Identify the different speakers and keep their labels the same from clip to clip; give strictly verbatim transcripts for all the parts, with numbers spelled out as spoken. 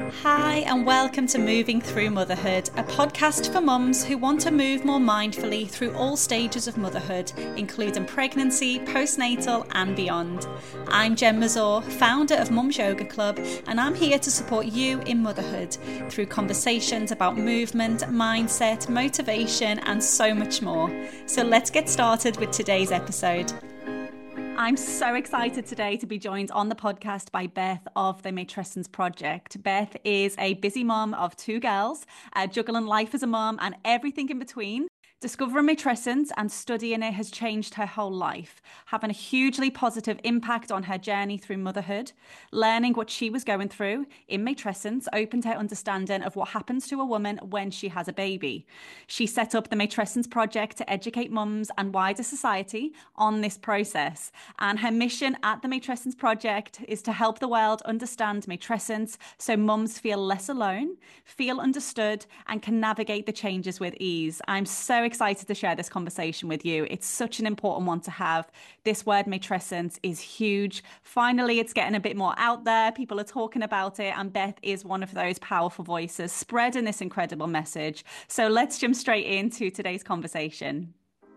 Speaker 1: Hi, and welcome to Moving Through Motherhood, a podcast for mums who want to move more mindfully through all stages of motherhood, including pregnancy, postnatal, and beyond. I'm Jen Mazur, founder of Mums Yoga Club, and I'm here to support you in motherhood through conversations about movement, mindset, motivation, and so much more. So let's get started with today's episode. I'm so excited today to be joined on the podcast by Beth of the Matrescence Project. Beth is a busy mom of two girls, uh, juggling life as a mom and everything in between. Discovering matrescence and studying it has changed her whole life, having a hugely positive impact on her journey through motherhood. Learning what she was going through in matrescence opened her understanding of what happens to a woman when she has a baby. She set up the Matrescence Project to educate mums and wider society on this process. And her mission at the Matrescence Project is to help the world understand matrescence so mums feel less alone, feel understood, and can navigate the changes with ease. I'm so excited to share this conversation with you. It's such an important one to have. This word matrescence is huge. Finally, it's getting a bit more out there. People are talking about it, and Beth is one of those powerful voices spreading this incredible message. So let's jump straight into today's conversation.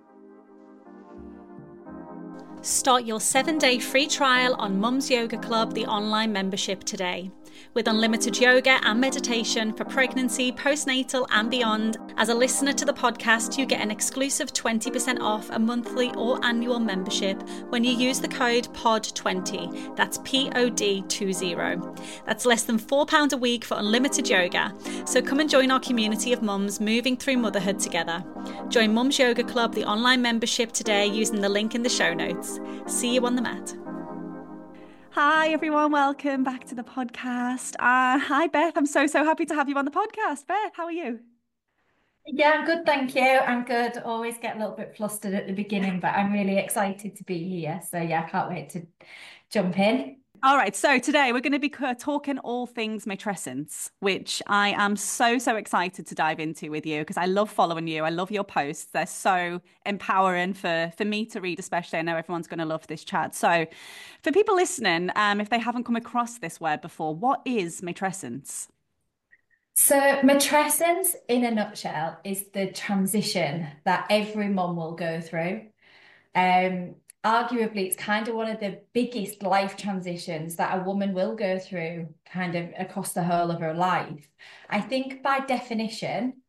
Speaker 1: Start your seven-day free trial on Mums Yoga Club, the online membership today. With unlimited yoga and meditation for pregnancy, postnatal and beyond, as a listener to the podcast, you get an exclusive twenty percent off a monthly or annual membership when you use the code P O D twenty. That's P O D twenty. That's less than four pounds a week for unlimited yoga. So come and join our community of mums moving through motherhood together. Join Mums Yoga Club, the online membership today using the link in the show notes. See you on the mat. Hi everyone, welcome back to the podcast. Uh, hi Beth, I'm so, so happy to have you on the podcast. Beth, how are you?
Speaker 2: Yeah, I'm good, thank you. I'm good. Always get a little bit flustered at the beginning, but I'm really excited to be here. So yeah, I can't wait to jump in.
Speaker 1: All right, so today we're going to be talking all things matrescence, which I am so, so excited to dive into with you because I love following you. I love your posts. They're so empowering for, for me to read, especially. I know everyone's going to love this chat. So for people listening, um, if they haven't come across this word before, what is matrescence?
Speaker 2: So matrescence, in a nutshell, is the transition that every mum will go through. Um, arguably, it's kind of one of the biggest life transitions that a woman will go through kind of across the whole of her life. I think by definition,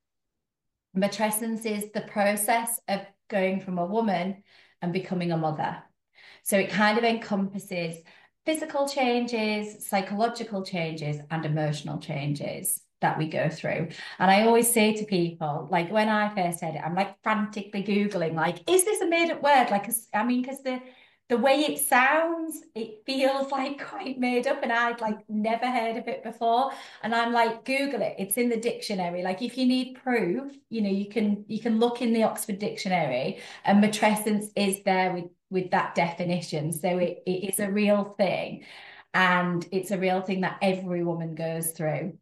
Speaker 2: matrescence is the process of going from a woman and becoming a mother. So it kind of encompasses physical changes, psychological changes, and emotional changes that we go through. And I always say to people, like when I first heard it, I'm like frantically Googling, like, is this a made-up word? Like, I mean, because the the way it sounds, it feels like quite made up, and I'd like never heard of it before. And I'm like, Google it, it's in the dictionary. Like if you need proof, you know, you can you can look in the Oxford Dictionary, and matrescence is there with with that definition. So it, it is a real thing, and it's a real thing that every woman goes through.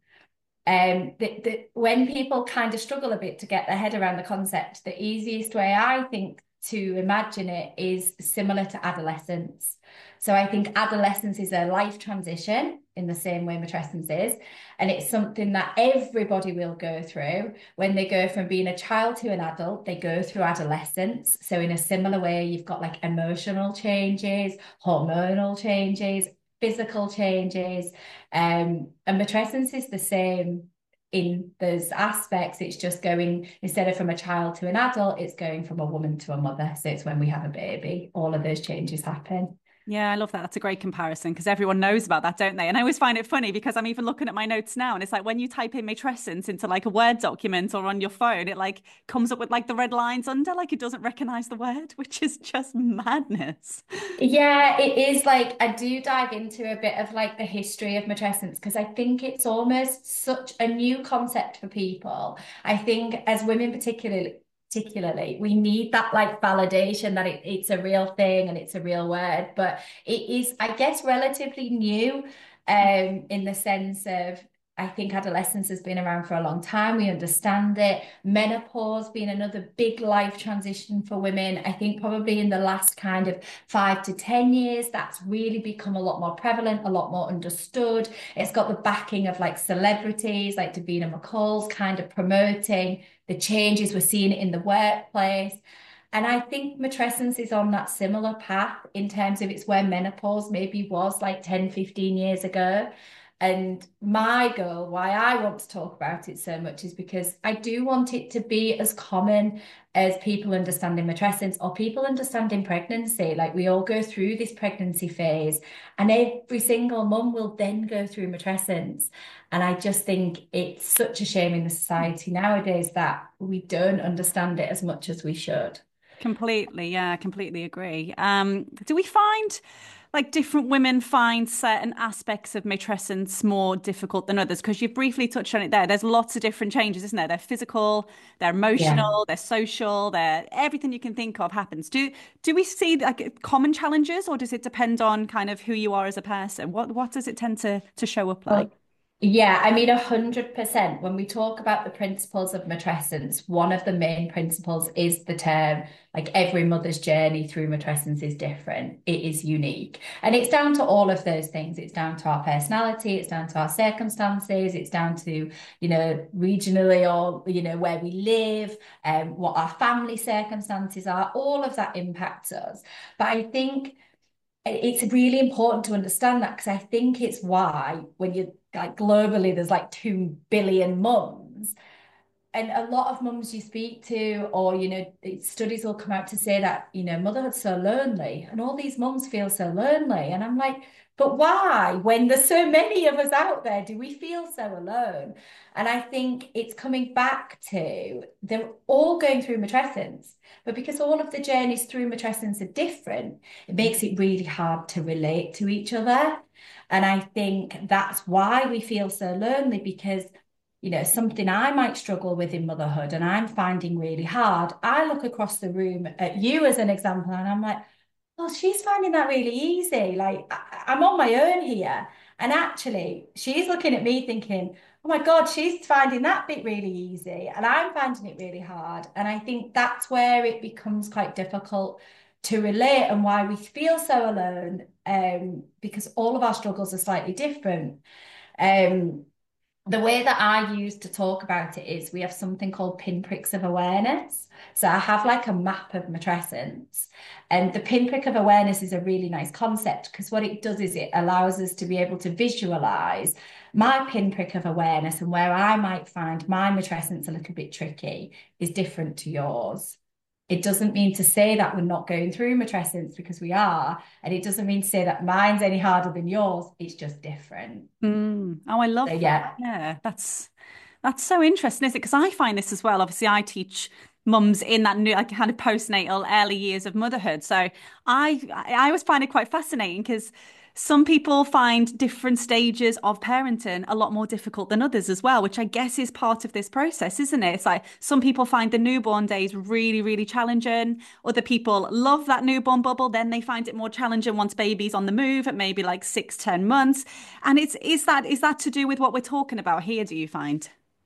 Speaker 2: Um, the, the, when people kind of struggle a bit to get their head around the concept, the easiest way I think to imagine it is similar to adolescence. So I think adolescence is a life transition in the same way matrescence is. And it's something that everybody will go through. When they go from being a child to an adult, they go through adolescence. So in a similar way, you've got like emotional changes, hormonal changes, physical changes. Um, and matrescence is the same in those aspects. It's just going, instead of from a child to an adult, it's going from a woman to a mother. So it's when we have a baby, all of those changes happen.
Speaker 1: Yeah, I love that. That's a great comparison because everyone knows about that, don't they? And I always find it funny because I'm even looking at my notes now and it's like when you type in matrescence into like a Word document or on your phone, it like comes up with like the red lines under, like it doesn't recognize the word, which is just madness.
Speaker 2: Yeah, it is like I do dive into a bit of like the history of matrescence because I think it's almost such a new concept for people. I think as women particularly particularly we need that like validation that it, it's a real thing and it's a real word, but it is, I guess, relatively new um in the sense of I think adolescence has been around for a long time. We understand it. Menopause being another big life transition for women. I think probably in the last kind of five to ten years, that's really become a lot more prevalent, a lot more understood. It's got the backing of like celebrities like Davina McCall's kind of promoting the changes we're seeing in the workplace. And I think matrescence is on that similar path in terms of it's where menopause maybe was like ten, fifteen years ago. And my goal, why I want to talk about it so much, is because I do want it to be as common as people understanding matrescence or people understanding pregnancy. Like we all go through this pregnancy phase, and every single mum will then go through matrescence. And I just think it's such a shame in the society nowadays that we don't understand it as much as we should.
Speaker 1: Completely, yeah, completely agree. Um, do we find like different women find certain aspects of matrescence more difficult than others? Because you've briefly touched on it there. There's lots of different changes, isn't there? They're physical, they're
Speaker 2: Yeah.
Speaker 1: emotional, they're social, they're everything you can think of happens. Do do we see like common challenges, or does it depend on kind of who you are as a person? What what does it tend to to show up like?
Speaker 2: Well, yeah, I mean, a hundred percent. When we talk about the principles of matrescence, one of the main principles is the term, like every mother's journey through matrescence is different. It is unique. And it's down to all of those things. It's down to our personality, it's down to our circumstances, it's down to, you know, regionally or, you know, where we live, um, what our family circumstances are. All of that impacts us. But I think it's really important to understand that because I think it's why when you like globally there's like two billion mums, and a lot of mums you speak to, or you know, studies will come out to say that you know motherhood's so lonely, and all these mums feel so lonely, and I'm like, but why? When there's so many of us out there, do we feel so alone? And I think it's coming back to they're all going through matrescence, but because all of the journeys through matrescence are different, it makes it really hard to relate to each other. And I think that's why we feel so lonely because you know, something I might struggle with in motherhood and I'm finding really hard. I look across the room at you as an example and I'm like, oh, she's finding that really easy. Like, I- I'm on my own here. And actually, she's looking at me thinking, oh my God, she's finding that bit really easy. And I'm finding it really hard. And I think that's where it becomes quite difficult to relate and why we feel so alone, um, because all of our struggles are slightly different. Um, the way that I use to talk about it is we have something called pinpricks of awareness. So I have like a map of matrescence. And the pinprick of awareness is a really nice concept because what it does is it allows us to be able to visualize my pinprick of awareness and where I might find my matrescence a little bit tricky is different to yours. It doesn't mean to say that we're not going through matrescence because we are. And it doesn't mean to say that mine's any harder than yours. It's just different.
Speaker 1: Mm. Oh, I
Speaker 2: So
Speaker 1: love that.
Speaker 2: yeah.
Speaker 1: Yeah, that's that's so interesting, isn't it? Because I find this as well. Obviously, I teach mums in that new like kind of postnatal early years of motherhood. So I I always find it quite fascinating because some people find different stages of parenting a lot more difficult than others as well, which I guess is part of this process, isn't it? It's like some people find the newborn days really, really challenging. Other people love that newborn bubble. Then they find it more challenging once baby's on the move at maybe like six, ten months. And it's is that is that to do with what we're talking about here, do you find?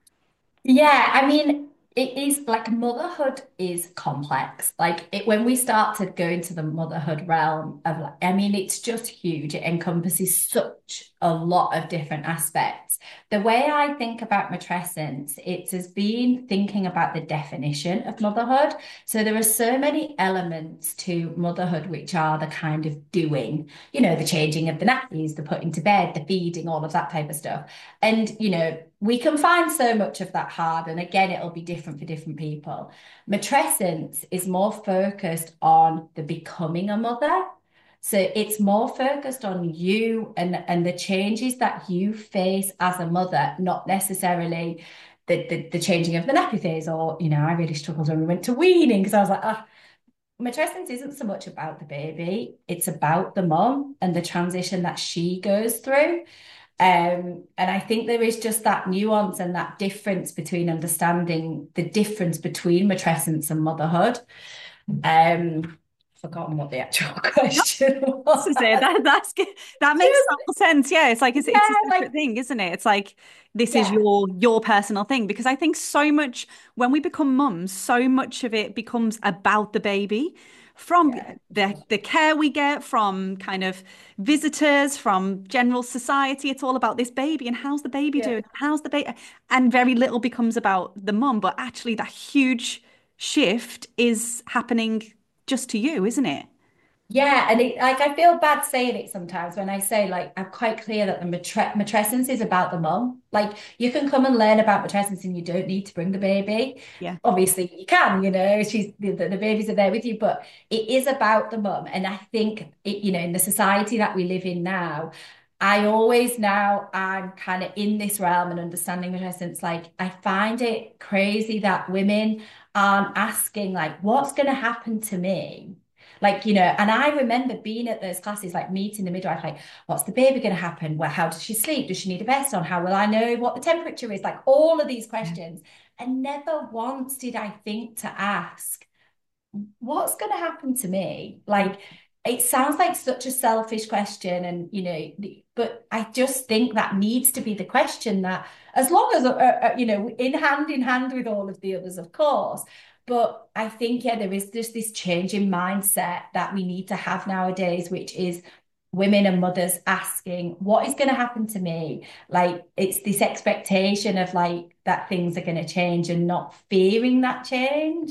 Speaker 2: Yeah, I mean, it is like motherhood is complex. Like it when we start to go into the motherhood realm of like, I mean, it's just huge. It encompasses such a lot of different aspects. The way I think about matrescence, it's as being thinking about the definition of motherhood. So there are so many elements to motherhood which are the kind of doing, you know, the changing of the nappies, the putting to bed, the feeding, all of that type of stuff. And, you know, we can find so much of that hard. And again, it'll be different for different people. Matrescence is more focused on the becoming a mother. So it's more focused on you and, and the changes that you face as a mother, not necessarily the, the, the changing of the nappy phase. Or, you know, I really struggled when we went to weaning because I was like, ah, matrescence isn't so much about the baby, it's about the mom and the transition that she goes through. Um, and I think there is just that nuance and that difference between understanding the difference between matrescence and motherhood. Um, forgotten what the actual
Speaker 1: No,
Speaker 2: question
Speaker 1: this is it.
Speaker 2: was.
Speaker 1: That, that's good. That makes
Speaker 2: Just,
Speaker 1: total sense. Yeah, it's like it's it's a
Speaker 2: yeah, like,
Speaker 1: separate thing, isn't it? It's like this is
Speaker 2: yeah,
Speaker 1: your your personal thing because I think so much when we become mums, so much of it becomes about the baby. From
Speaker 2: yeah,
Speaker 1: the the care we get from kind of visitors, from general society, it's all about this baby and how's the baby
Speaker 2: yeah.
Speaker 1: doing? How's the baby? And very little becomes about the mum, but actually that huge shift is happening just to you, isn't it?
Speaker 2: Yeah, and it, like I feel bad saying it sometimes when I say like I'm quite clear that the matre matrescence is about the mum. Like you can come and learn about matrescence and you don't need to bring the baby.
Speaker 1: Yeah.
Speaker 2: Obviously you can, you know, she's the, the babies are there with you, but it is about the mum. And I think it, you know, in the society that we live in now, I always now I'm kind of in this realm and understanding matrescence. Like I find it crazy that women aren't asking like, what's going to happen to me? Like, you know, and I remember being at those classes, like meeting the midwife, like, what's the baby going to happen? Well, how does she sleep? Does she need a vest on? How will I know what the temperature is? Like all of these questions. And never once did I think to ask, what's going to happen to me?
Speaker 1: Yeah.
Speaker 2: Like, it sounds like such a selfish question. And, you know, but I just think that needs to be the question that, as long as, uh, uh, you know, in hand in hand with all of the others, of course. But I think, yeah, there is just this change in mindset that we need to have nowadays, which is women and mothers asking, what is going to happen to me? Like, it's this expectation of like that things are going to change and not fearing that change.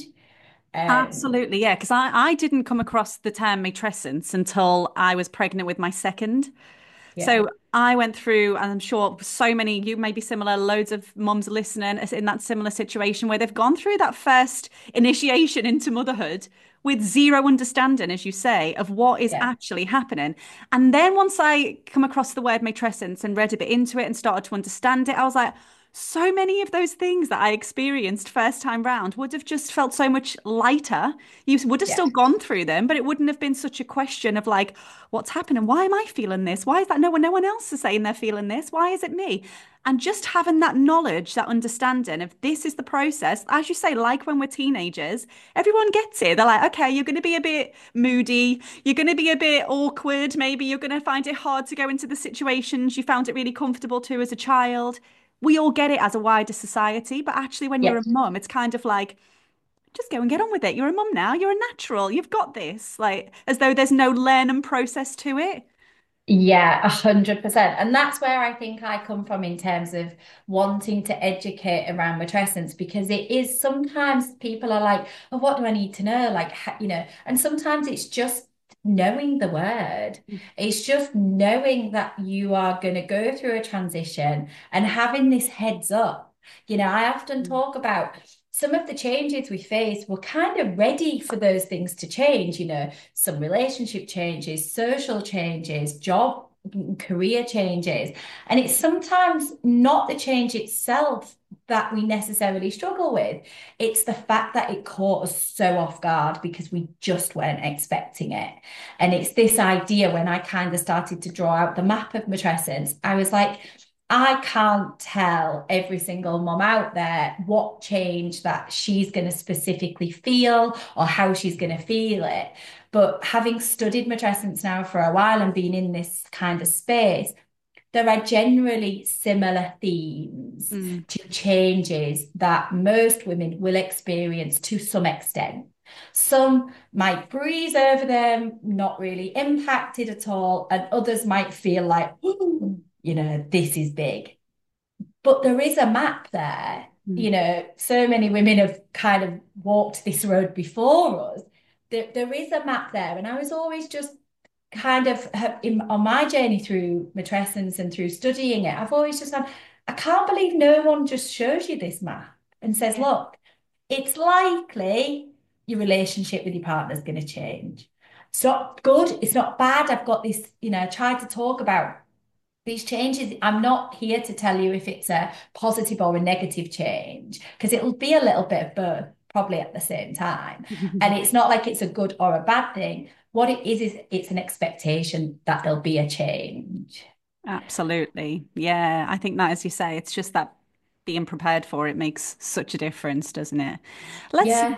Speaker 2: Um,
Speaker 1: Absolutely, yeah. Because I, I didn't come across the term matrescence until I was pregnant with my second.
Speaker 2: yeah,
Speaker 1: So I went through, and I'm sure so many, you may be similar, loads of mums listening is in that similar situation where they've gone through that first initiation into motherhood with zero understanding, as you say, of what is
Speaker 2: yeah,
Speaker 1: actually happening. And then once I come across the word matrescence and read a bit into it and started to understand it, I was like, so many of those things that I experienced first time round would have just felt so much lighter. You would have
Speaker 2: yeah.
Speaker 1: still gone through them, but it wouldn't have been such a question of like, what's happening? Why am I feeling this? Why is that no one, no one else is saying they're feeling this? Why is it me? And just having that knowledge, that understanding of this is the process, as you say, like when we're teenagers, everyone gets it. They're like, okay, you're going to be a bit moody. You're going to be a bit awkward. Maybe you're going to find it hard to go into the situations you found it really comfortable to as a child. We all get it as a wider society, but actually, when you're
Speaker 2: Yeah,
Speaker 1: a mum, it's kind of like, just go and get on with it. You're a mum now. You're a natural. You've got this. Like, as though there's no learning process to it.
Speaker 2: yeah, a hundred percent. And that's where I think I come from in terms of wanting to educate around matrescence because it is sometimes people are like, oh, what do I need to know? Like, ha- you know, and sometimes it's just knowing the word. It's just knowing that you are going to go through a transition and having this heads up. You know, I often
Speaker 1: Mm.
Speaker 2: talk about some of the changes we face, we're kind of ready for those things to change, you know some relationship changes, social changes, job, career changes. And it's sometimes not the change itself that we necessarily struggle with. It's the fact that it caught us so off guard because we just weren't expecting it. And it's this idea when I kind of started to draw out the map of matrescence, I was like, I can't tell every single mom out there what change that she's going to specifically feel or how she's going to feel it. But having studied matrescence now for a while and been in this kind of space, there are generally similar themes
Speaker 1: Mm.
Speaker 2: to changes that most women will experience to some extent. Some might breeze over them, not really impacted at all, and others might feel like, "Ooh, you know, this is big." But there is a map there.
Speaker 1: Mm.
Speaker 2: You know, so many women have kind of walked this road before us. There, there is a map there. And I was always just kind of in, on my journey through matrescence and through studying it, I've always just gone, I can't believe no one just shows you this map and says,
Speaker 1: Yeah.
Speaker 2: look, it's likely your relationship with your partner is going to change. It's not good. It's not bad. I've got this, you know, I tried to talk about these changes. I'm not here to tell you if it's a positive or a negative change, because it'll be a little bit of both, probably at the same time. And it's not like it's a good or a bad thing. What it is, is it's an expectation that there'll be a change.
Speaker 1: Absolutely. Yeah. I think that, as you say, it's just that being prepared for it makes such a difference, doesn't it? Let's
Speaker 2: Yeah.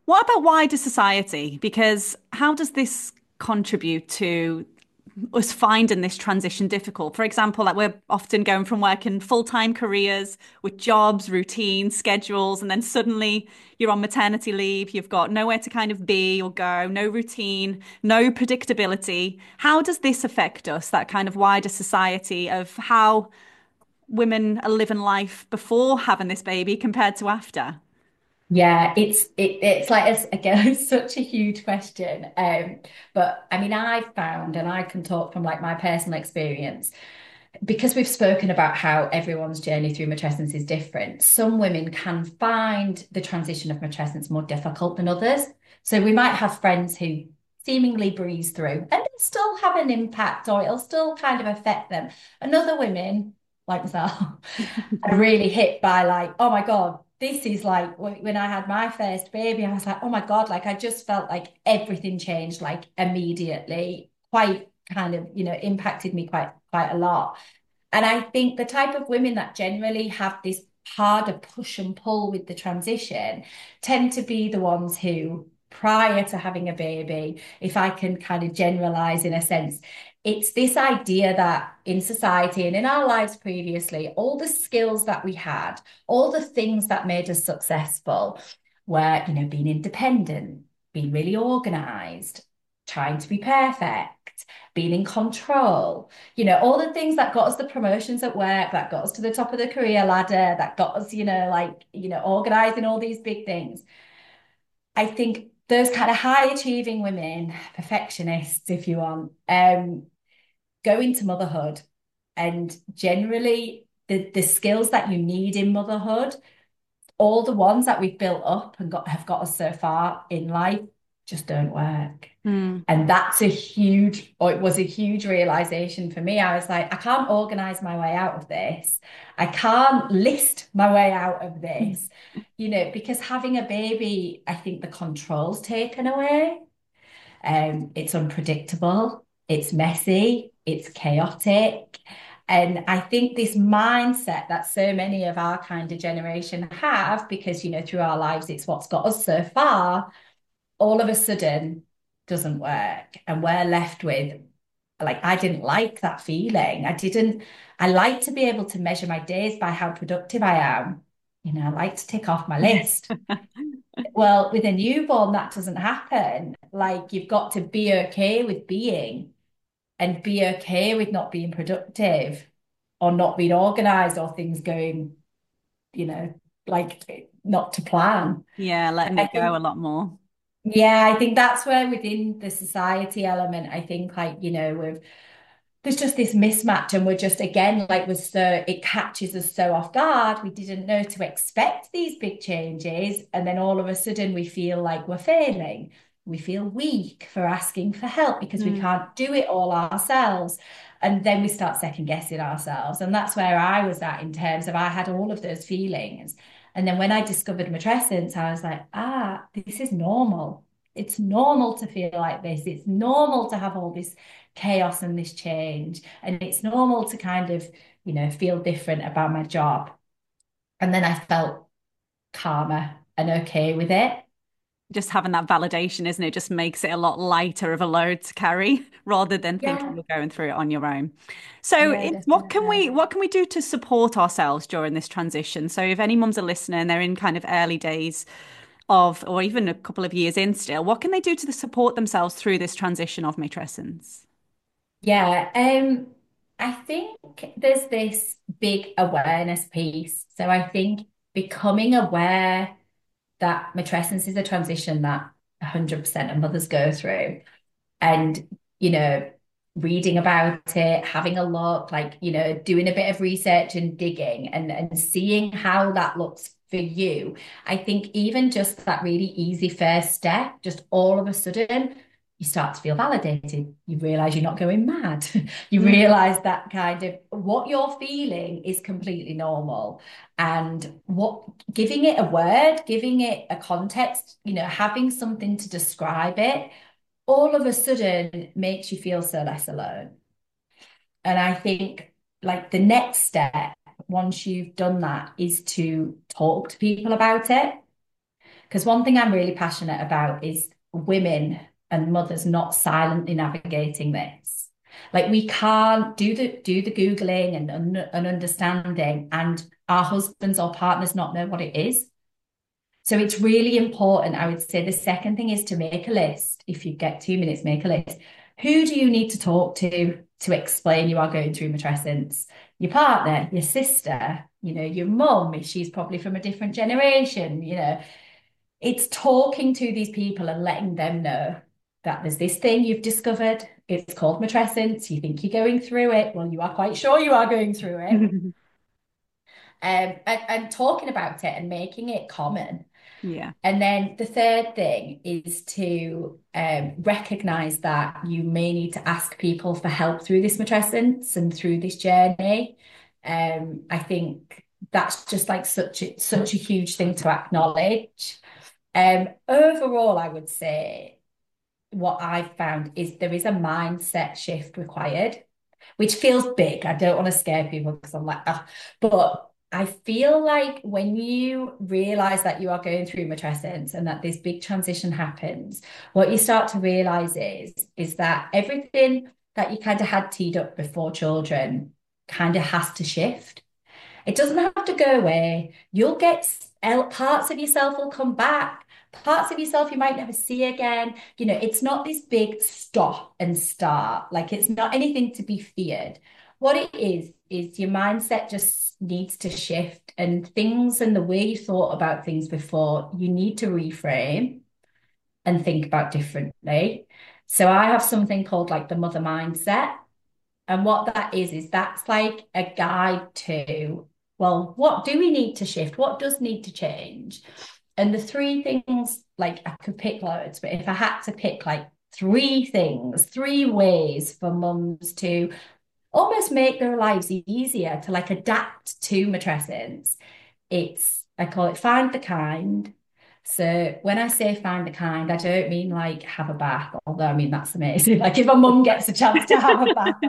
Speaker 1: What about wider society? Because how does this contribute to us finding this transition difficult? For example, like we're often going from working full-time careers with jobs, routines, schedules, and then suddenly you're on maternity leave, you've got nowhere to kind of be or go, no routine, no predictability. How does this affect us, that kind of wider society of how women are living life before having this baby compared to after?
Speaker 2: Yeah, it's it, it's like it's, again, it's such a huge question. Um, but I mean, I've found, and I can talk from like my personal experience, because we've spoken about how everyone's journey through matrescence is different. Some women can find the transition of matrescence more difficult than others. So we might have friends who seemingly breeze through and it'll still have an impact, or it'll still kind of affect them. And other women, like myself, are really hit by like, oh my God, this is like when I had my first baby, I was like, oh my God, like I just felt like everything changed like immediately, quite kind of, you know, impacted me quite quite a lot. And I think the type of women that generally have this harder push and pull with the transition tend to be the ones who, prior to having a baby, if I can kind of generalize in a sense, it's this idea that in society and in our lives previously, all the skills that we had, all the things that made us successful were, you know, being independent, being really organized, trying to be perfect, being in control, you know, all the things that got us the promotions at work, that got us to the top of the career ladder, that got us, you know, like, you know, organizing all these big things. I think those kind of high achieving women, perfectionists, if you want, um, go into motherhood, and generally the the skills that you need in motherhood, all the ones that we've built up and got have got us so far in life, just don't work.
Speaker 1: Mm.
Speaker 2: And that's a huge, or it was a huge realization for me. I was like, I can't organize my way out of this. I can't list my way out of this, you know, because having a baby, I think the control's taken away. Um, it's unpredictable, it's messy, it's chaotic. And I think this mindset that so many of our kind of generation have, because, you know, through our lives, it's what's got us so far, all of a sudden doesn't work. And we're left with, like, I didn't like that feeling. I didn't, I like to be able to measure my days by how productive I am. You know, I like to tick off my list. Well, with a newborn, that doesn't happen. Like, you've got to be okay with being, and be okay with not being productive or not being organized or things going, you know, like not to plan.
Speaker 1: Yeah, letting
Speaker 2: I
Speaker 1: it go a
Speaker 2: think,
Speaker 1: lot more.
Speaker 2: yeah, I think that's where within the society element, I think like, you know, we've there's just this mismatch, and we're just again like we're so it catches us so off guard. We didn't know to expect these big changes, and then all of a sudden we feel like we're failing. We feel weak for asking for help because we
Speaker 1: Mm.
Speaker 2: can't do it all ourselves. And then we start second guessing ourselves. And that's where I was at in terms of I had all of those feelings. And then when I discovered matrescence, I was like, ah, this is normal. It's normal to feel like this. It's normal to have all this chaos and this change. And it's normal to kind of, you know, feel different about my job. And then I felt calmer and okay with it.
Speaker 1: Just having that validation, isn't it? Just makes it a lot lighter of a load to carry rather than thinking
Speaker 2: Yeah,
Speaker 1: you're going through it on your own. So,
Speaker 2: yeah,
Speaker 1: it, what can
Speaker 2: definitely.
Speaker 1: we what can we do to support ourselves during this transition? So, if any mums are listening and they're in kind of early days of, or even a couple of years in still, what can they do to support themselves through this transition of matrescence?
Speaker 2: Yeah, um, I think there's this big awareness piece. So I think becoming aware that matrescence is a transition that one hundred percent of mothers go through, and, you know, reading about it, having a look, like, you know, doing a bit of research and digging and, and seeing how that looks for you. I think even just that really easy first step, just all of a sudden, you start to feel validated. You realize you're not going mad. You
Speaker 1: Mm.
Speaker 2: realize that kind of what you're feeling is completely normal. And what giving it a word, giving it a context, you know, having something to describe it all of a sudden makes you feel so less alone. And I think like the next step, once you've done that, is to talk to people about it. Because one thing I'm really passionate about is women and mothers not silently navigating this. Like we can't do the do the Googling and, and understanding and our husbands or partners not know what it is. So it's really important. I would say the second thing is to make a list. If you get two minutes, make a list. Who do you need to talk to to explain you are going through matrescence? Your partner, your sister, you know, your mum, if she's probably from a different generation, you know. It's talking to these people and letting them know that there's this thing you've discovered. It's called matrescence. You think you're going through it. Well, you are quite sure you are going through it. Um, and, and talking about it and making it common.
Speaker 1: Yeah.
Speaker 2: And then the third thing is to um, recognize that you may need to ask people for help through this matrescence and through this journey. Um, I think that's just like such a, such a huge thing to acknowledge. Um, overall, I would say what I've found is there is a mindset shift required, which feels big. I don't want to scare people because I'm like, oh. But I feel like when you realize that you are going through matrescence and that this big transition happens, what you start to realize is, is that everything that you kind of had teed up before children kind of has to shift. It doesn't have to go away. You'll get parts of yourself will come back. Parts of yourself you might never see again. You know, it's not this big stop and start. Like it's not anything to be feared. What it is, is your mindset just needs to shift and things and the way you thought about things before, you need to reframe and think about differently. So I have something called like the mother mindset. And what that is, is that's like a guide to, well, what do we need to shift? What does need to change? And the three things, like I could pick loads, but if I had to pick like three things, three ways for mums to almost make their lives easier to like adapt to matrescence, it's, I call it find the kind. So when I say find the kind, I don't mean like have a bath, although I mean that's amazing. Like if a mum gets a chance to have a bath,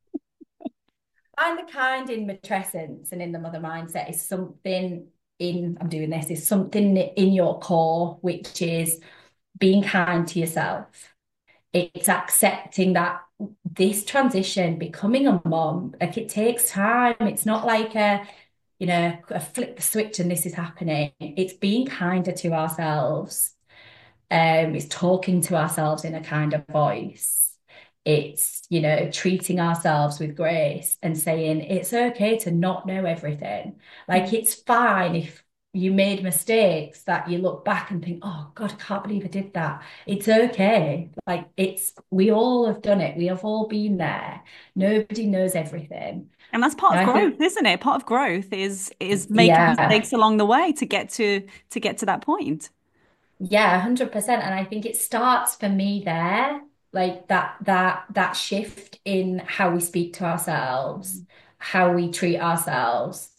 Speaker 2: find the kind in matrescence and in the mother mindset is something in, I'm doing this, is something in your core, which is being kind to yourself. It's accepting that this transition, becoming a mom, like it takes time. It's not like a, you know, a flip the switch and this is happening. It's being kinder to ourselves. Um, it's talking to ourselves in a kinder voice. It's, you know, treating ourselves with grace and saying it's okay to not know everything. Like it's fine if you made mistakes that you look back and think, oh God, I can't believe I did that. It's okay. Like it's, we all have done it. We have all been there. Nobody knows everything.
Speaker 1: And that's part
Speaker 2: And
Speaker 1: of
Speaker 2: I think,
Speaker 1: growth, isn't it? Part of growth is is making
Speaker 2: yeah,
Speaker 1: mistakes along the way to get to to get to that point.
Speaker 2: yeah, one hundred percent. And I think it starts for me there, like that that that shift in how we speak to ourselves, how we treat ourselves.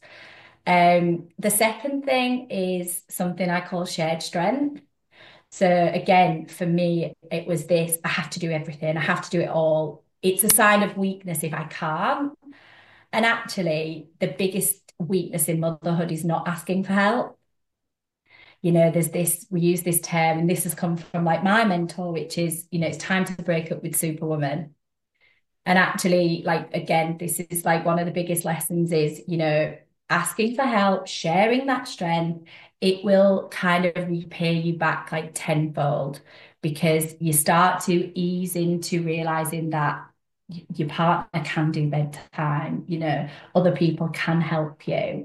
Speaker 2: Um, the second thing is something I call shared strength. So again, for me, it was this, I have to do everything, I have to do it all. It's a sign of weakness if I can't. And actually, the biggest weakness in motherhood is not asking for help. You know, there's this, we use this term, and this has come from like my mentor, which is, you know, it's time to break up with Superwoman. And actually, like, again, this is like one of the biggest lessons is, you know, asking for help, sharing that strength, it will kind of repay you back like tenfold because you start to ease into realizing that your partner can do bedtime, you know, other people can help you.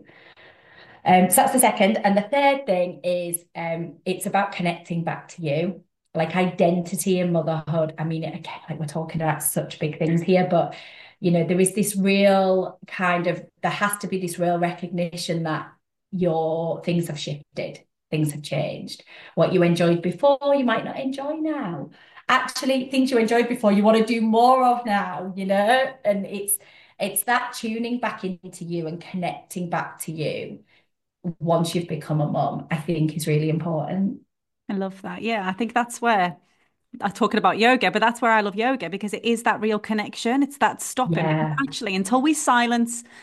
Speaker 2: Um, so that's the second. And the third thing is um, it's about connecting back to you, like identity and motherhood. I mean, again, like we're talking about such big things here, but you know, there is this real kind of, there has to be this real recognition that your things have shifted, things have changed. What you enjoyed before, you might not enjoy now. Actually, things you enjoyed before, you want to do more of now, you know? And it's it's that tuning back into you and connecting back to you once you've become a mom, I think is really important.
Speaker 1: I love that. Yeah, I think that's where I'm talking about yoga, but that's where I love yoga because it is that real connection. It's that stopping because
Speaker 2: Yeah.
Speaker 1: actually until we silence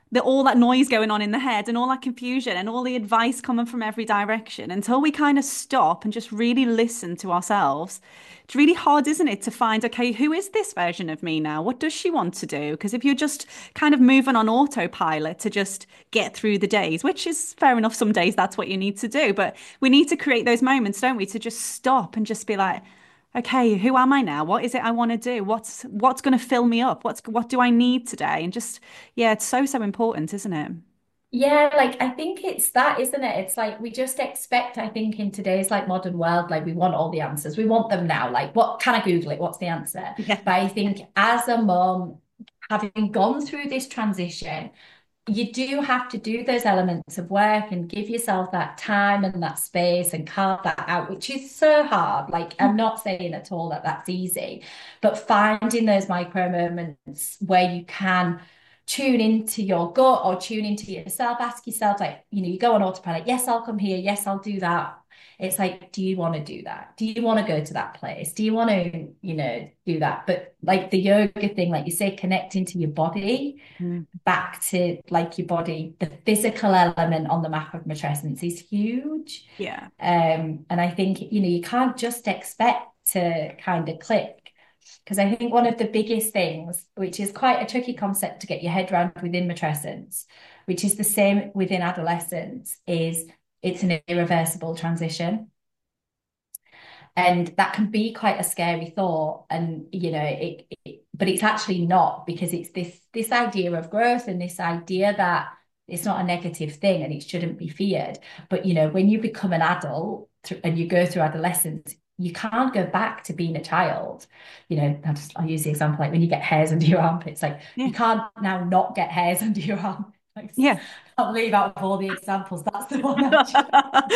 Speaker 1: the all that noise going on in the head and all that confusion and all the advice coming from every direction until we kind of stop and just really listen to ourselves. It's really hard, isn't it, to find, okay, who is this version of me now? What does she want to do? Because if you're just kind of moving on autopilot to just get through the days, which is fair enough, some days that's what you need to do, but we need to create those moments, don't we, to just stop and just be like, okay, who am I now? What is it I want to do? What's what's going to fill me up? What's what do I need today? And just, yeah, it's so, so important, isn't it?
Speaker 2: Yeah, like I think it's that, isn't it? It's like we just expect, I think, in today's like modern world, like we want all the answers. We want them now. Like, what can I Google it? What's the answer?
Speaker 1: Yeah.
Speaker 2: But I think as a mum, having gone through this transition, you do have to do those elements of work and give yourself that time and that space and carve that out, which is so hard. Like, I'm not saying at all that that's easy, but finding those micro moments where you can tune into your gut or tune into yourself, ask yourself, like, you know, you go on autopilot, yes, I'll come here, yes, I'll do that. It's like, do you want to do that? Do you want to go to that place? Do you want to, you know, do that? But like the yoga thing, like you say, connecting to your body,
Speaker 1: Mm.
Speaker 2: back to like your body, the physical element on the map of matrescence is huge.
Speaker 1: Yeah.
Speaker 2: Um, and I think, you know, you can't just expect to kind of click. Because I think one of the biggest things, which is quite a tricky concept to get your head around within matrescence, which is the same within adolescence, is it's an irreversible transition. And that can be quite a scary thought. And, you know, it, it but it's actually not, because it's this this idea of growth and this idea that it's not a negative thing and it shouldn't be feared. But, you know, when you become an adult and you go through adolescence, you can't go back to being a child. You know, I'll, just, I'll use the example like when you get hairs under your armpits, like
Speaker 1: Yeah.
Speaker 2: you can't now not get hairs under your arm. Like,
Speaker 1: Yeah.
Speaker 2: I can't believe out of all the examples, that's the one I chose.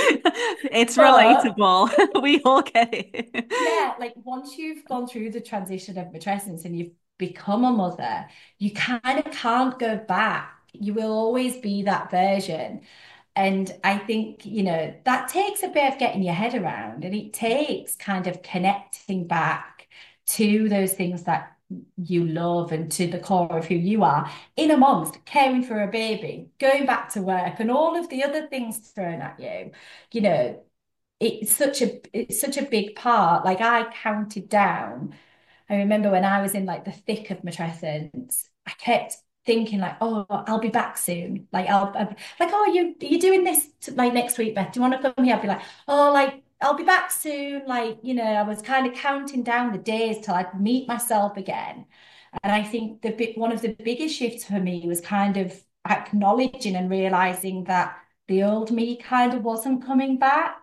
Speaker 1: It's
Speaker 2: But
Speaker 1: relatable. We all get it.
Speaker 2: yeah, like once you've gone through the transition of matrescence and you've become a mother, you kind of can't go back. You will always be that version. And I think, you know, that takes a bit of getting your head around, and it takes kind of connecting back to those things that you love and to the core of who you are, in amongst caring for a baby, going back to work, and all of the other things thrown at you. You know, it's such a it's such a big part. Like I counted down. I remember when I was in like the thick of matrescence, I kept thinking like, oh, I'll be back soon. Like I'll, I'll like, oh, you you doing this to, like next week, Beth? Do you want to come here? I'd be like, oh, like I'll be back soon. Like, you know, I was kind of counting down the days till I'd meet myself again. And I think the bit one of the biggest shifts for me was kind of acknowledging and realizing that the old me kind of wasn't coming back.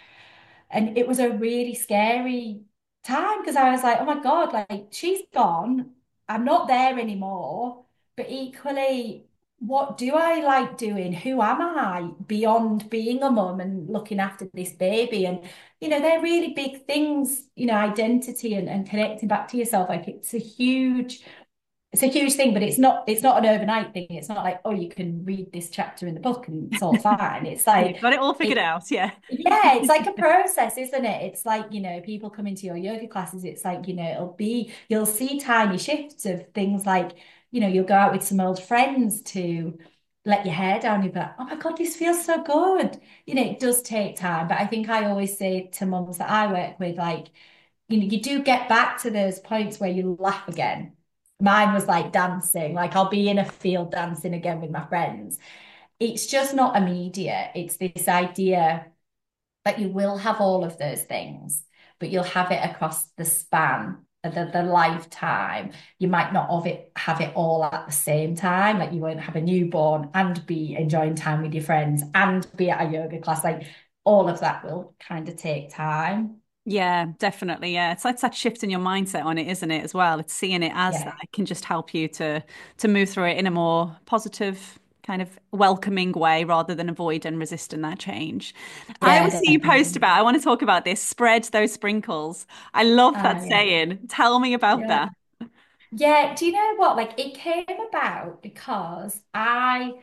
Speaker 2: And it was a really scary time because I was like, oh my God, like she's gone. I'm not there anymore. But equally, what do I like doing? Who am I beyond being a mum and looking after this baby? And, you know, they're really big things, you know, identity and, and connecting back to yourself. Like it's a huge it's a huge thing, but it's not it's not an overnight thing. It's not like, oh, you can read this chapter in the book and it's all fine. It's
Speaker 1: You've
Speaker 2: like
Speaker 1: got it all figured
Speaker 2: it
Speaker 1: out. Yeah.
Speaker 2: yeah, it's like a process, isn't it? It's like, you know, people come into your yoga classes, it's like, you know, it'll be, you'll see tiny shifts of things like, you know, you'll go out with some old friends to let your hair down, you'll be like, oh my God, this feels so good. You know, it does take time. But I think I always say to mums that I work with, like, you know, you do get back to those points where you laugh again. Mine was like dancing, like I'll be in a field dancing again with my friends. It's just not immediate. It's this idea that you will have all of those things, but you'll have it across the span of the, the lifetime. You might not have it have it all at the same time. Like you won't have a newborn and be enjoying time with your friends and be at a yoga class. Like all of that will kind of take time.
Speaker 1: Yeah, definitely. Yeah. It's like that shift in your mindset on it, isn't it, as well? It's seeing it as that.
Speaker 2: Yeah.
Speaker 1: It can just help you to to move through it in a more positive, kind of welcoming way rather than avoid and resisting that change. I
Speaker 2: Yeah,
Speaker 1: always see you post
Speaker 2: definitely.
Speaker 1: about, I want to talk about this, spread those sprinkles. I love that
Speaker 2: Ah, yeah.
Speaker 1: saying. Tell me about
Speaker 2: Yeah.
Speaker 1: that.
Speaker 2: Yeah. Do you know what? Like it came about because I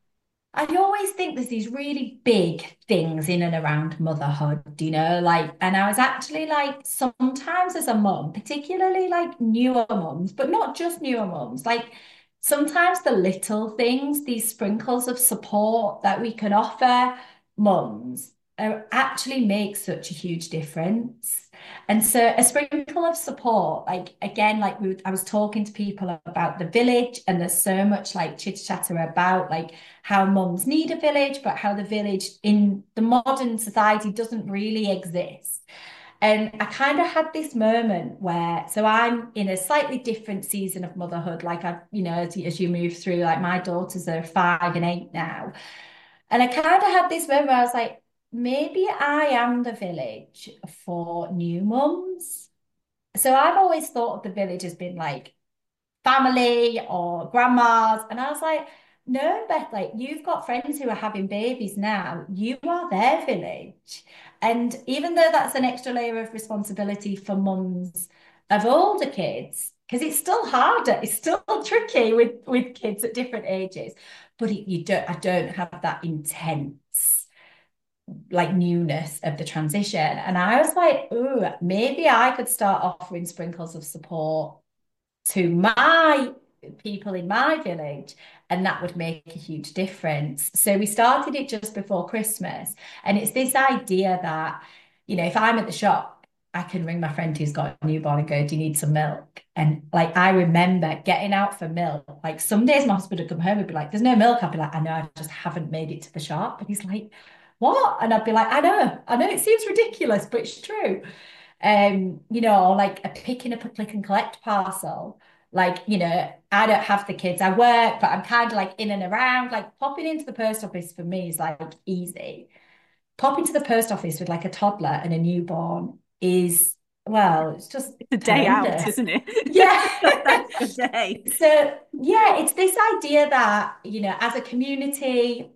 Speaker 2: I always think there's these really big things in and around motherhood, you know, like, and I was actually like, sometimes as a mum, particularly like newer mums, but not just newer mums, like sometimes the little things, these sprinkles of support that we can offer mums, are, actually make such a huge difference. And so a sprinkle of support, like again, like we, I was talking to people about the village, and there's so much like chitter chatter about like how mums need a village, but how the village in the modern society doesn't really exist. And I kind of had this moment where, so I'm in a slightly different season of motherhood. Like I, you know, as, you- as you move through, like my daughters are five and eight now. And I kind of had this moment where I was like, maybe I am the village for new mums. So I've always thought of the village as being like family or grandmas. And I was like, no, Beth, like you've got friends who are having babies now. You are their village. And even though that's an extra layer of responsibility for mums of older kids, because it's still harder, it's still tricky with, with kids at different ages. But it, you don't, I don't have that intense like newness of the transition. And I was like, oh, maybe I could start offering sprinkles of support to my people in my village, and that would make a huge difference. So we started it just before Christmas, and it's this idea that, you know, if I'm at the shop, I can ring my friend who's got a newborn and go, do you need some milk? And like I remember getting out for milk. Like some days my husband would come home and be like, there's no milk. I'd be like, I know, I just haven't made it to the shop. And he's like, what? And I'd be like, I know, I know it seems ridiculous, but it's true. Um, you know, like a picking up a click and collect parcel. Like, you know, I don't have the kids, I work, but I'm kind of like in and around. Like popping into the post office for me is like easy. Popping to the post office with like a toddler and a newborn is, well, it's just
Speaker 1: It's a day out,
Speaker 2: horrendous.
Speaker 1: isn't it?
Speaker 2: Yeah.
Speaker 1: That's the day.
Speaker 2: So, yeah, it's this idea that, you know, as a community,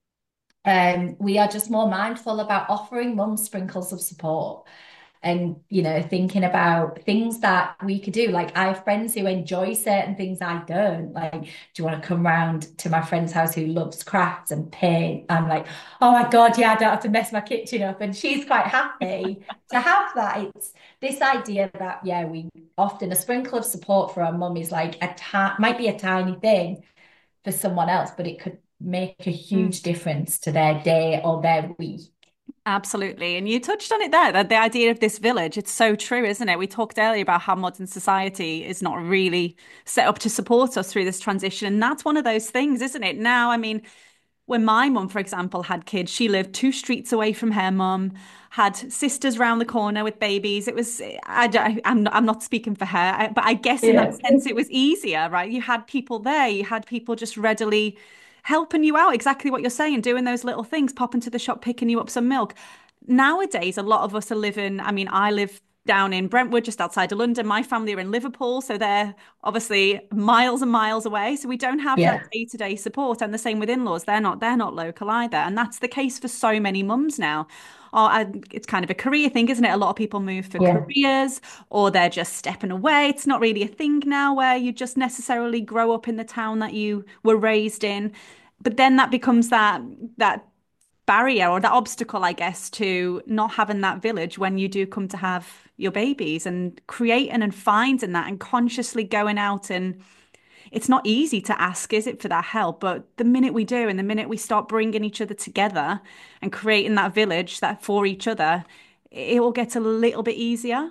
Speaker 2: um, we are just more mindful about offering mum sprinkles of support, and you know thinking about things that we could do. Like I have friends who enjoy certain things I don't. Like, do you want to come round to my friend's house who loves crafts and paint? I'm like, oh my god, yeah, I don't have to mess my kitchen up, and she's quite happy to have that. It's this idea that, yeah, we often, a sprinkle of support for our mum is like a ta- might be a tiny thing for someone else, but it could make a
Speaker 1: Mm.
Speaker 2: huge difference to their day or their week.
Speaker 1: Absolutely. And you touched on it there, that the idea of this village, it's so true, isn't it? We talked earlier about how modern society is not really set up to support us through this transition. And that's one of those things, isn't it? Now, I mean, when my mum, for example, had kids, she lived two streets away from her mum, had sisters round the corner with babies. It was, I, don't- I'm not, I'm not speaking for her, but I guess in that
Speaker 2: Yeah.
Speaker 1: sense, it was easier, right? You had people there, you had people just readily helping you out, exactly what you're saying, doing those little things, popping to the shop, picking you up some milk. Nowadays, a lot of us are living, I mean, I live down in Brentwood, just outside of London. My family are in Liverpool, so they're obviously miles and miles away. So we don't have that
Speaker 2: Yeah.
Speaker 1: day-to-day support. And the same with in-laws. They're not, they're not local either. And that's the case for so many mums now. Or and it's kind of a career thing, isn't it? A lot of people move for
Speaker 2: Yeah.
Speaker 1: careers, or they're just stepping away. It's not really a thing now where you just necessarily grow up in the town that you were raised in. But then that becomes that that barrier or that obstacle, I guess, to not having that village when you do come to have your babies, and creating and finding that and consciously going out. And it's not easy to ask, is it, for that help? But the minute we do, and the minute we start bringing each other together and creating that village that for each other, it will get a little bit easier.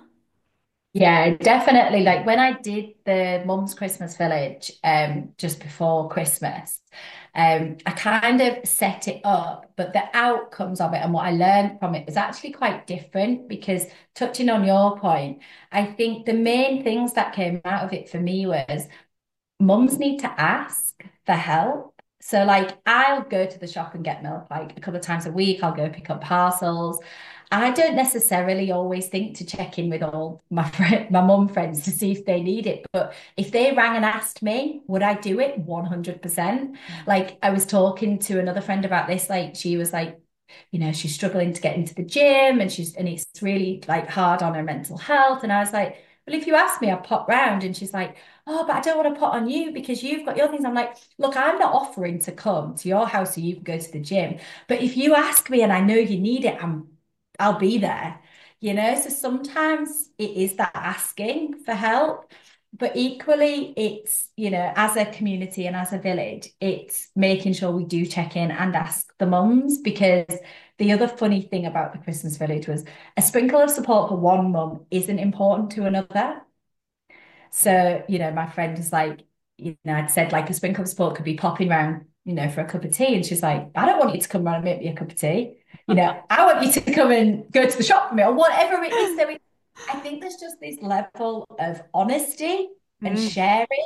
Speaker 2: Yeah, definitely. Like when I did the Mum's Christmas Village um just before Christmas, um, I kind of set it up, but the outcomes of it and what I learned from it was actually quite different. Because touching on your point, I think the main things that came out of it for me was mums need to ask for help. So like I'll go to the shop and get milk like a couple of times a week. I'll go pick up parcels. I don't necessarily always think to check in with all my friend, my mum friends to see if they need it. But if they rang and asked me, would I do it? one hundred percent. Like I was talking to another friend about this. Like she was like, you know, she's struggling to get into the gym, and she's and it's really like hard on her mental health. And I was like, well, if you ask me, I'll pop round. And she's like, oh, but I don't want to put on you because you've got your things. I'm like, look, I'm not offering to come to your house so you can go to the gym. But if you ask me and I know you need it, I'm I'll be there. You know, so sometimes it is that asking for help. but equally, it's, you know, as a community and as a village, it's making sure we do check in and ask the mums, because the other funny thing about the Christmas village was a sprinkle of support for one mum isn't important to another. So, you know, my friend was like, you know, I'd said like a sprinkle of support could be popping around, you know, for a cup of tea. And she's like, I don't want you to come around and make me a cup of tea. You know, I want you to come and go to the shop for me or whatever it is. So it, I think there's just this level of honesty and
Speaker 1: Mm.
Speaker 2: sharing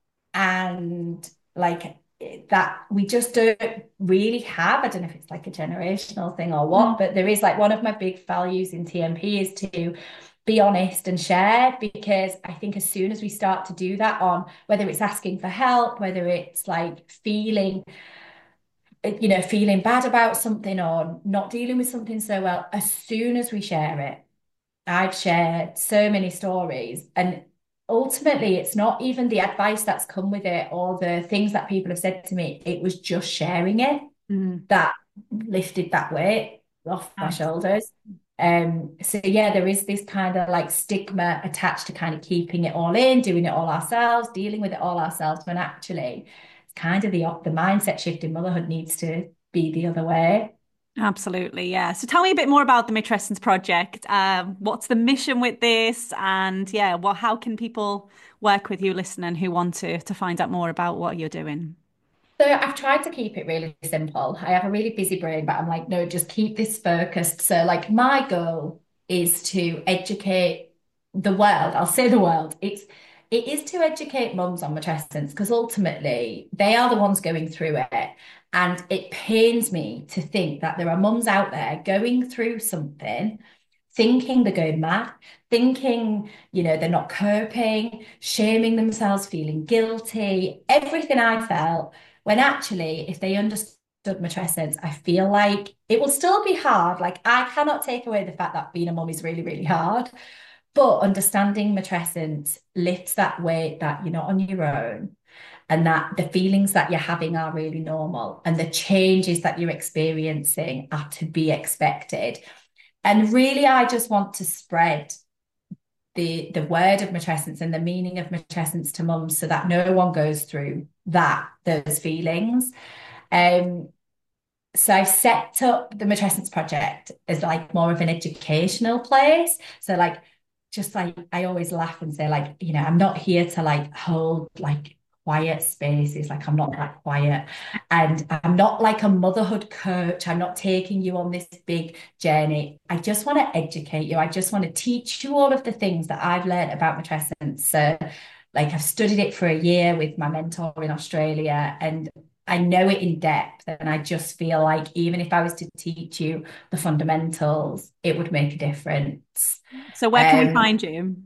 Speaker 2: and like that we just don't really have. I don't know if it's like a generational thing or what,
Speaker 1: Mm.
Speaker 2: but there is like one of my big values in T M P is to be honest and share, because I think as soon as we start to do that on whether it's asking for help, whether it's like feeling, you know, feeling bad about something or not dealing with something so well, as soon as we share it, I've shared so many stories, and ultimately it's not even the advice that's come with it or the things that people have said to me. It was just sharing it
Speaker 1: Mm.
Speaker 2: that lifted that weight off my
Speaker 1: Absolutely.
Speaker 2: shoulders. Um, so yeah, there is this kind of like stigma attached to kind of keeping it all in, doing it all ourselves, dealing with it all ourselves, when actually it's kind of the the mindset shift in motherhood needs to be the other way.
Speaker 1: Absolutely, yeah. So tell me a bit more about the Matrescence Project. Um, what's the mission with this? And yeah, well, how can people work with you listening who want to to find out more about what you're doing?
Speaker 2: So I've tried to keep it really simple. I have a really busy brain, but I'm like, no, just keep this focused. So like my goal is to educate the world. I'll say the world. It's it is to educate mums on matrescence, because ultimately they are the ones going through it. And it pains me to think that there are mums out there going through something, thinking they're going mad, thinking, you know, they're not coping, shaming themselves, feeling guilty, everything I felt, when actually, if they understood matrescence, I feel like it will still be hard. Like, I cannot take away the fact that being a mum is really, really hard, but understanding matrescence lifts that weight that you're not on your own, and that the feelings that you're having are really normal, and the changes that you're experiencing are to be expected. And really, I just want to spread the the word of matrescence and the meaning of matrescence to mums, so that no one goes through that those feelings. Um, so I've set up the Matrescence Project as like more of an educational place. So like, just like I always laugh and say like, you know, I'm not here to like hold like quiet spaces. Like I'm not that quiet, and I'm not like a motherhood coach. I'm not taking you on this big journey. I just want to educate you. I just want to teach you all of the things that I've learned about matrescence. So like I've studied it for a year with my mentor in Australia, and I know it in depth, and I just feel like even if I was to teach you the fundamentals, it would make a difference.
Speaker 1: So where can we
Speaker 2: Um,
Speaker 1: find you?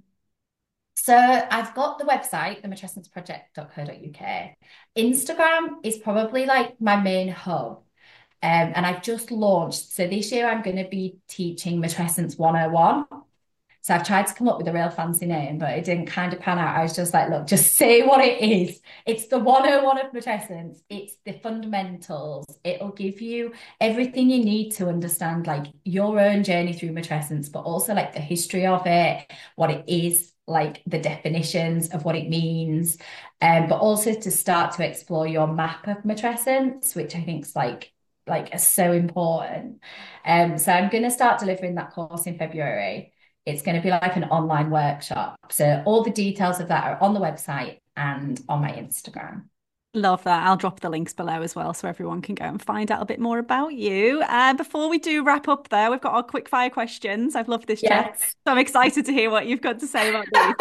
Speaker 2: so I've got the website, the matrescence project dot co dot U K. Instagram is probably like my main hub. Um, and I've just launched. So this year I'm going to be teaching Matrescence one oh one. So I've tried to come up with a real fancy name, but it didn't kind of pan out. I was just like, look, just say what it is. It's the one oh one of matrescence. It's the fundamentals. It'll give you everything you need to understand like your own journey through matrescence, but also like the history of it, what it is, like the definitions of what it means, um, but also to start to explore your map of matrescence, which I think is like like so important. Um, so I'm going to start delivering that course in February. It's going to be like an online workshop. So all the details of that are on the website and on my Instagram.
Speaker 1: Love that. I'll drop the links below as well so everyone can go and find out a bit more about you. Uh, before we do wrap up there, we've got our quick fire questions. I've loved this chat.
Speaker 2: Yes.
Speaker 1: So I'm excited to hear what you've got to say about these.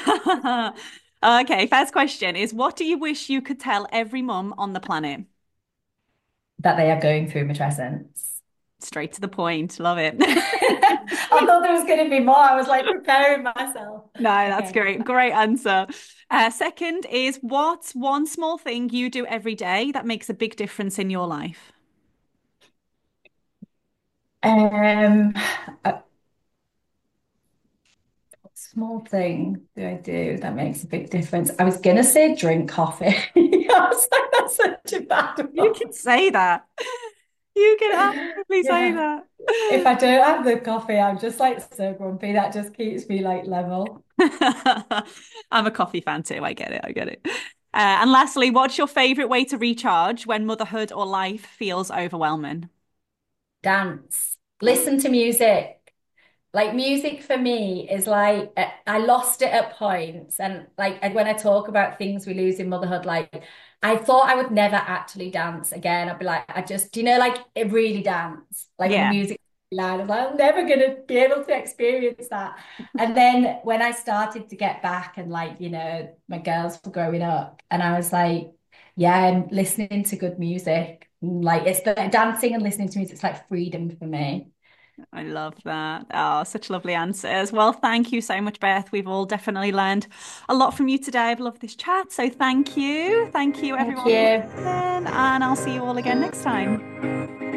Speaker 1: Okay, first question is what do you wish you could tell every mum on the planet?
Speaker 2: That they are going through matrescence.
Speaker 1: Straight to the point. Love it.
Speaker 2: I thought there was going to be more. I was like preparing myself.
Speaker 1: No, that's
Speaker 2: Okay.
Speaker 1: great. Great answer. Uh, second is what's one small thing you do every day that makes a big difference in your life?
Speaker 2: Um, a small thing do I do that makes a big difference? I was gonna say drink coffee. I was like, that's such a bad
Speaker 1: You
Speaker 2: one.
Speaker 1: can say that. You can absolutely say
Speaker 2: Yeah.
Speaker 1: that.
Speaker 2: If I don't have the coffee, I'm just like so grumpy. That just keeps me like level.
Speaker 1: I'm a coffee fan too. I get it. I get it. Uh, and lastly, what's your favorite way to recharge when motherhood or life feels overwhelming?
Speaker 2: Dance. Listen to music. Like music for me is like uh, I lost it at points, and like and when I talk about things we lose in motherhood, like I thought I would never actually dance again. I'd be like, I just, do you know, like it really dance, like when the
Speaker 1: Yeah.
Speaker 2: music loud. I was like, I'm never gonna be able to experience that. And then when I started to get back, and like you know, my girls were growing up, and I was like, yeah, I'm listening to good music. Like it's the dancing and listening to music. It's like freedom for me.
Speaker 1: I love that. Oh, such lovely answers. Well, thank you so much, Beth. We've all definitely learned a lot from you today. I've loved this chat. So thank you. Thank you,
Speaker 2: Thank
Speaker 1: everyone, for
Speaker 2: you.
Speaker 1: listening. And I'll see you all again next time.